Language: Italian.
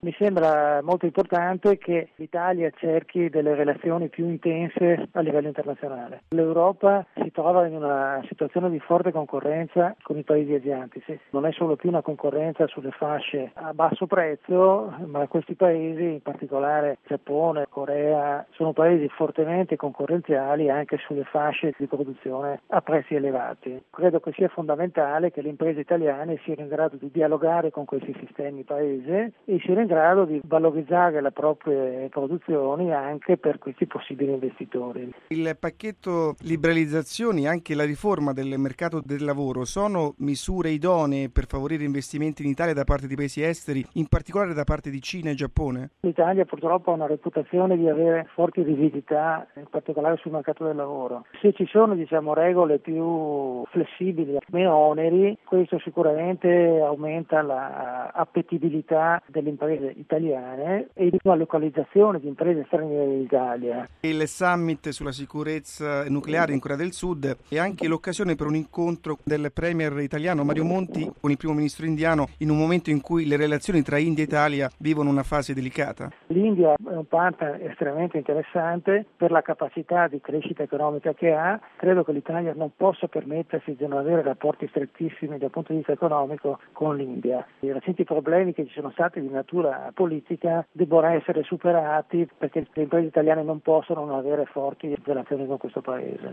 Mi sembra molto importante che l'Italia cerchi delle relazioni più intense a livello internazionale. L'Europa si trova in una situazione di forte concorrenza con i paesi asiatici. Non è solo più una concorrenza sulle fasce a basso prezzo, ma questi paesi, in particolare Giappone, Corea, sono paesi fortemente concorrenziali anche sulle fasce di produzione a prezzi elevati. Credo che sia fondamentale che le imprese italiane siano in grado di dialogare con questi sistemi paesi e siano in grado di valorizzare le proprie produzioni anche per questi possibili investitori. Il pacchetto liberalizzazioni, anche la riforma del mercato del lavoro, sono misure idonee per favorire investimenti in Italia da parte di paesi esteri, in particolare da parte di Cina e Giappone? L'Italia purtroppo ha una reputazione di avere forti rigidità, in particolare sul mercato del lavoro. Se ci sono regole più flessibili, meno oneri, questo sicuramente aumenta la appetibilità delle imprese italiane e la localizzazione di imprese straniere in Italia. Il summit sulla sicurezza nucleare in Corea del Sud è anche l'occasione per un incontro del premier italiano Mario Monti con il primo ministro indiano in un momento in cui le relazioni tra India e Italia vivono una fase delicata. L'India è un partner estremamente interessante per la capacità di crescita economica che ha. Credo che l'Italia non possa permettersi di non avere rapporti strettissimi dal punto di vista economico con l'India. I recenti problemi che ci sono stati di natura politica debbono essere superati perché le imprese italiane non possono non avere forti relazioni con questo paese.